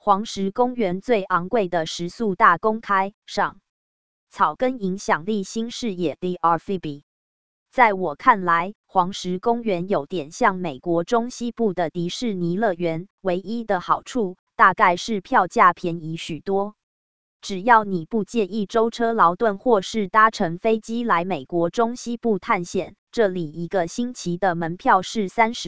黄石公园最昂贵的食宿大公开上，草根影响力新视野 Dr. Phoebe。在我看来，黄石公园有点像美国中西部的迪士尼乐园，唯一的好处大概是票价便宜许多。只要你不介意舟车劳顿或是搭乘飞机来美国中西部探险，这里一个星期的门票是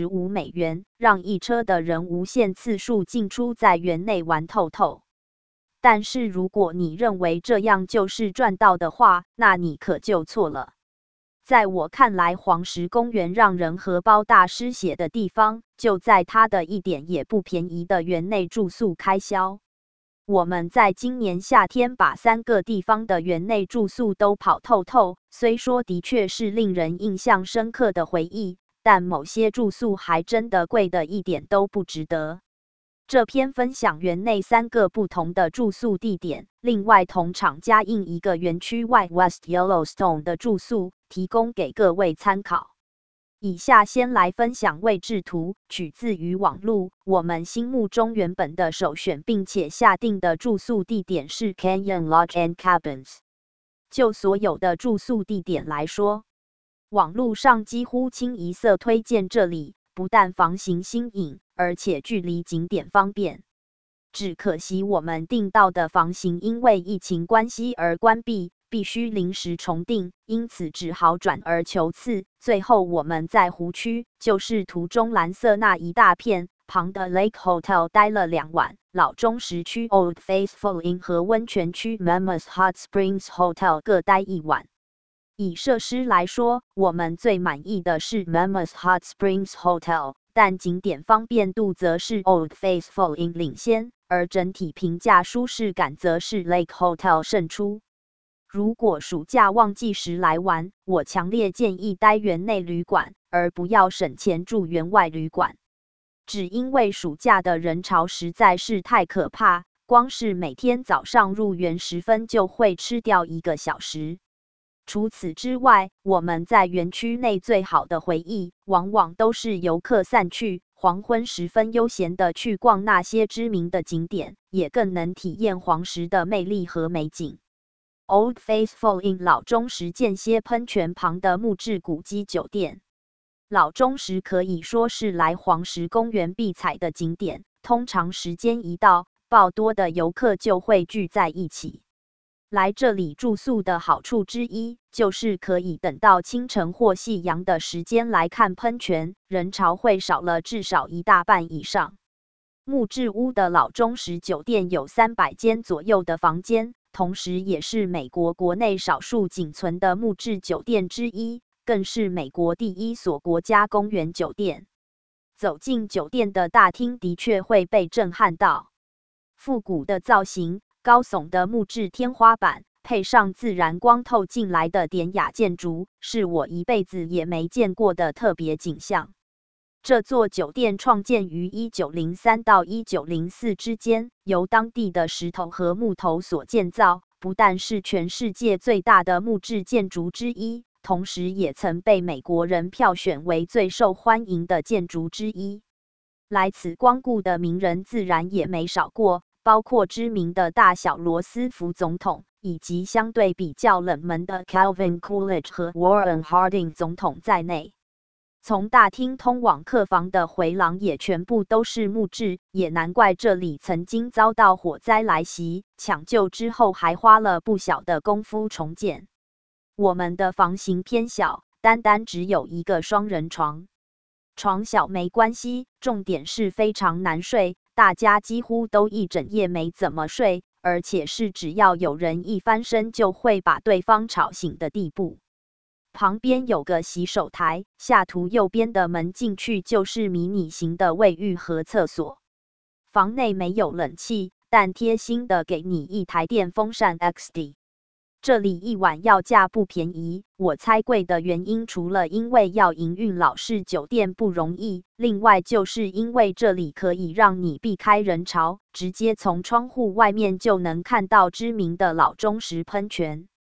$35，让一车的人无限次数进出在园内玩透透。但是如果你认为这样就是赚到的话，那你可就错了。在我看来，黄石公园让人荷包大失血的地方，就在它的一点也不便宜的园内住宿开销。我们在今年夏天把3个地方的园内住宿都跑透透，虽说的确是令人印象深刻的回忆，但某些住宿还真的贵的一点都不值得。这篇分享园内3个不同的住宿地点，另外同场加印一个园区外 West Yellowstone 的住宿，提供给各位参考。以下先来分享位置图，取自于网路。我们心目中原本的首选并且下定的住宿地点是 Canyon Lodge and Cabins。就所有的住宿地点来说，网路上几乎清一色推荐这里，不但房型新颖，而且距离景点方便。只可惜我们订到的房型因为疫情关系而关闭，必须临时重订，因此只好转而求次。最后我们在湖区，就是图中蓝色那一大片旁的 Lake Hotel 待了2晚，老中石区 Old Faithful Inn 和温泉区 Mammoth Hot Springs Hotel 各待1晚。以设施来说，我们最满意的是 Mammoth Hot Springs Hotel， 但景点方便度则是 Old Faithful Inn 领先，而整体评价舒适感则是 Lake Hotel 胜出。如果暑假旺季时来玩，我强烈建议待园内旅馆，而不要省钱住园外旅馆。只因为暑假的人潮实在是太可怕，光是每天早上入园10分就会吃掉1个小时。除此之外，我们在园区内最好的回忆，往往都是游客散去，黄昏时分悠闲地去逛那些知名的景点，也更能体验黄石的魅力和美景。Old Faithful Inn 老中石间歇喷泉旁的木质古迹酒店。老中石可以说是来黄石公园必踩的景点，通常时间一到，爆多的游客就会聚在一起。来这里住宿的好处之一，就是可以等到清晨或夕阳的时间来看喷泉，人潮会少了至少1大半以上。木质屋的老中石酒店有300间左右的房间，同时也是美国国内少数仅存的木质酒店之一，更是美国第1所国家公园酒店。走进酒店的大厅的确会被震撼到，复古的造型，高耸的木质天花板，配上自然光透进来的典雅建筑，是我一辈子也没见过的特别景象。这座酒店创建于1903到1904之间，由当地的石头和木头所建造，不但是全世界最大的木质建筑之一，同时也曾被美国人票选为最受欢迎的建筑之一。来此光顾的名人自然也没少过，包括知名的大小罗斯福总统，以及相对比较冷门的 Calvin Coolidge 和 Warren Harding 总统在内。从大厅通往客房的回廊也全部都是木质，也难怪这里曾经遭到火灾来袭，抢救之后还花了不小的功夫重建。我们的房型偏小，单单只有1个双人床。床小没关系，重点是非常难睡，大家几乎都一整夜没怎么睡，而且是只要有人一翻身就会把对方吵醒的地步。旁边有个洗手台，下图右边的门进去就是迷你型的卫浴和厕所。房内没有冷气，但贴心的给你一台电风扇 XD。这里1晚要价不便宜，我猜贵的原因除了因为要营运老式酒店不容易，另外就是因为这里可以让你避开人潮，直接从窗户外面就能看到知名的老中石喷泉。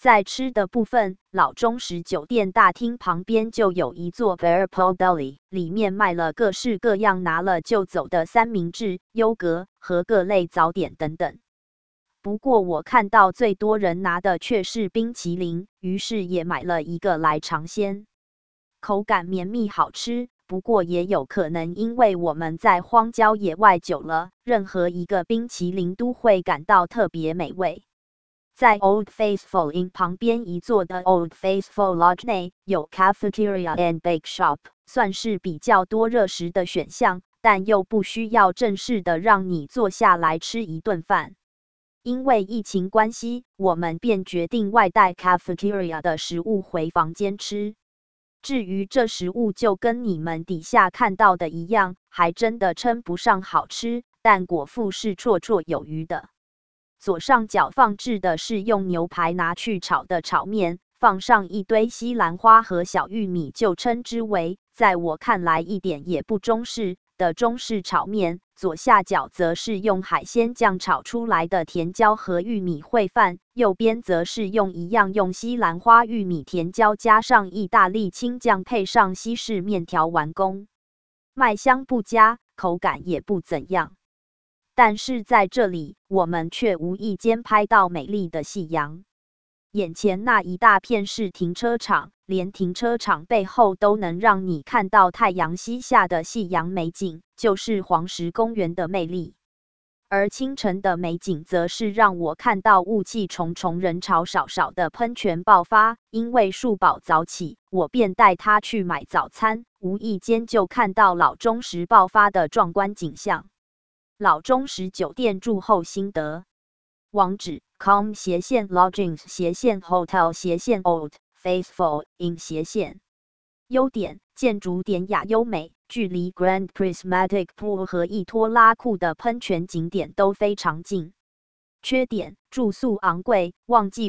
在吃的部分，老中实酒店大厅旁边就有一座 Bearpaw Deli， 里面卖了各式各样拿了就走的三明治、优格和各类早点等等。不过我看到最多人拿的却是冰淇淋，于是也买了一个来尝鲜。口感绵密好吃，不过也有可能因为我们在荒郊野外久了，任何一个冰淇淋都会感到特别美味。在 Old Faithful Inn 旁边一座的 Old Faithful Lodge 内有 Cafeteria and Bake Shop， 算是比较多热食的选项，但又不需要正式的让你坐下来吃一顿饭。因为疫情关系，我们便决定外带 Cafeteria 的食物回房间吃。至于这食物就跟你们底下看到的一样，还真的称不上好吃，但果腹是绰绰有余的。左上角放置的是用牛排拿去炒的炒面，放上一堆西兰花和小玉米，就称之为在我看来一点也不中式的中式炒面。左下角则是用海鲜酱炒出来的甜椒和玉米烩饭，右边则是用西兰花、玉米、甜椒加上意大利青酱配上西式面条完工。卖相不佳，口感也不怎样。但是在这里，我们却无意间拍到美丽的夕阳。眼前那一大片是停车场，连停车场背后都能让你看到太阳西下的夕阳美景，就是黄石公园的魅力。而清晨的美景则是让我看到雾气重重、人潮少少的喷泉爆发。因为树宝早起，我便带他去买早餐，无意间就看到老中石爆发的壮观景象。老中石酒店住后心得，网址 com/lodgings/hotel/old faithful inn/。优点：建筑典雅优美，距离 Grand Prismatic Pool 和易托拉库的喷泉景点都非常近。缺点：住宿昂贵，旺季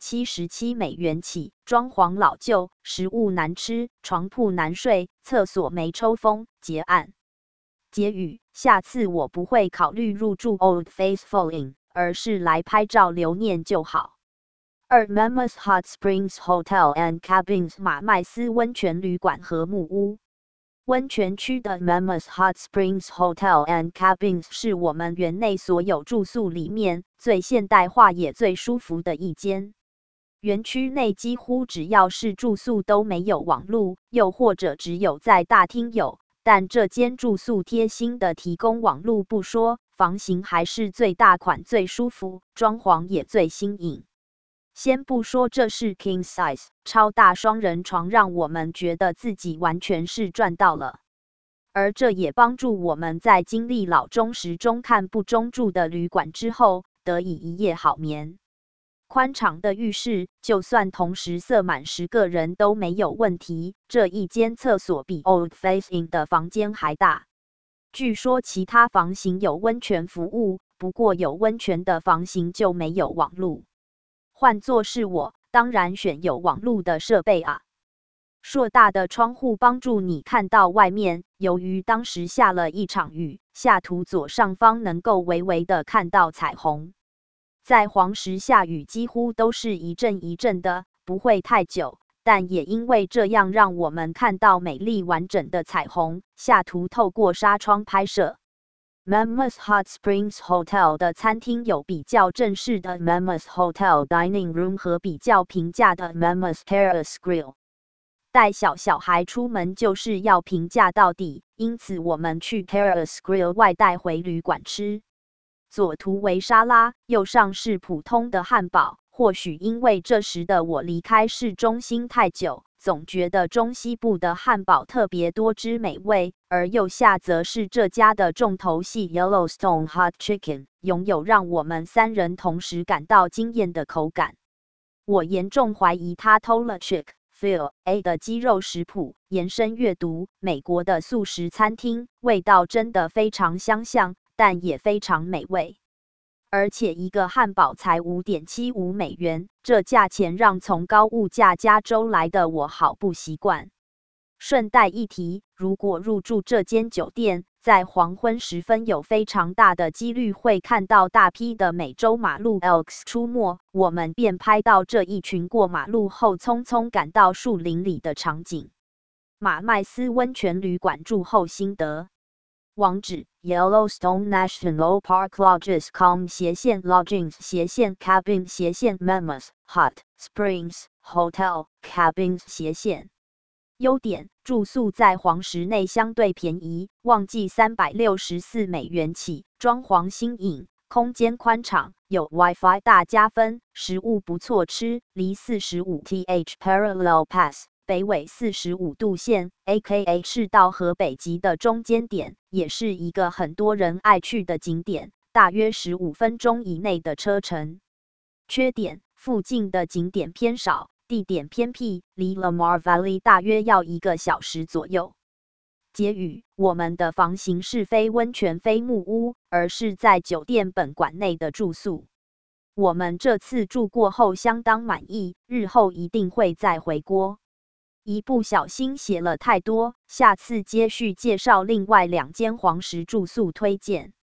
577美元起，装潢老旧，食物难吃，床铺难睡，厕所没抽风。结案。结语：下次我不会考虑入住 Old Faithful Inn， 而是来拍照留念就好。2. Mammoth Hot Springs Hotel and Cabins 马麦斯温泉旅馆和木屋。温泉区的 Mammoth Hot Springs Hotel and Cabins 是我们园内所有住宿里面最现代化也最舒服的一间。园区内几乎只要是住宿都没有网路，又或者只有在大厅有。但这间住宿贴心的提供网路不说，房型还是最大款最舒服，装潢也最新颖。先不说这是 King Size 超大双人床，让我们觉得自己完全是赚到了。而这也帮助我们在经历老中时中看不中住的旅馆之后，得以一夜好眠。宽敞的浴室，就算同时塞满10个人都没有问题。这一间厕所比 Old Faithful Inn 的房间还大。据说其他房型有温泉服务，不过有温泉的房型就没有网路。换作是我，当然选有网路的设备啊。硕大的窗户帮助你看到外面，由于当时下了一场雨，下图左上方能够微微的看到彩虹。在黄石下雨几乎都是一阵一阵的，不会太久，但也因为这样让我们看到美丽完整的彩虹。下图透过纱窗拍摄。Mammoth Hot Springs Hotel 的餐厅有比较正式的 Mammoth Hotel Dining Room 和比较平价的 Mammoth Terrace Grill。带小孩出门就是要平价到底，因此我们去 Terrace Grill 外带回旅馆吃。左图为沙拉，右上是普通的汉堡。或许因为这时的我离开市中心太久，总觉得中西部的汉堡特别多汁美味。而右下则是这家的重头戏 Yellowstone Hot Chicken， 拥有让我们3人同时感到惊艳的口感。我严重怀疑他偷了 Chick-fil-A 的鸡肉食谱。延伸阅读，美国的素食餐厅味道真的非常相像，但也非常美味。而且一个汉堡才5.75美元，这价钱让从高物价加州来的我好不习惯。顺带一提，如果入住这间酒店， 在黄昏时分有非常大的几率会看到大批的美洲马鹿 elks 出没，我们便拍到这一群过马路后匆匆赶到树林里的场景。马麦斯温泉旅馆住后心得。网址 Yellowstone National Park Lodges.com/lodgings/cabins/ Hot Springs Hotel Cabins/优点：住宿在黄石内相对便宜，旺季$364起，装潢新颖，空间宽敞，有 Wi-Fi 大加分，食物不错吃，离45th Parallel Pass 北纬45度线 （AKA 赤道和北极的中间点）也是一个很多人爱去的景点，大约15分钟以内的车程。缺点：附近的景点偏少。地点偏僻，离 Lamar Valley 大约要1个小时左右。结语：我们的房型是非温泉非木屋，而是在酒店本馆内的住宿。我们这次住过后相当满意，日后一定会再回国。一不小心写了太多，下次接续介绍另外2间黄石住宿推荐。